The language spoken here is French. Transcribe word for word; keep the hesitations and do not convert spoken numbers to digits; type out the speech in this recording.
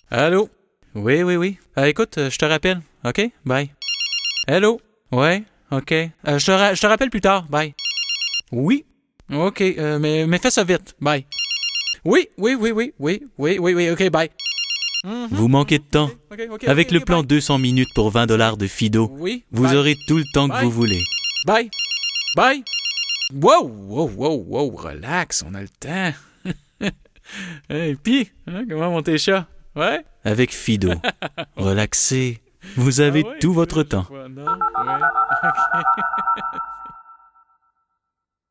Allô? Oui, oui, oui. Euh, écoute, euh, je te rappelle. OK? Bye. Hello? Ouais? OK. Euh, je, te ra- je te rappelle plus tard. Bye. Oui? OK, euh, mais, mais fais ça vite. Bye. Oui, oui, oui, oui, oui, oui, oui, oui, OK, bye. Mhm, Vous manquez de mhm, temps. OK, OK, OK, Avec OK, le OK, plan bye. deux cents minutes pour vingt dollars de Fido, Oui, vous bye. aurez tout le temps que Bye. vous voulez. Bye. Bye. Wow, wow, wow, wow, relax, on a le temps. Et puis, hein, comment mon tes chats? Ouais? Avec Fido, relaxez, vous avez Ah ouais, tout tu votre veux, je temps. vois, non? Ouais, OK.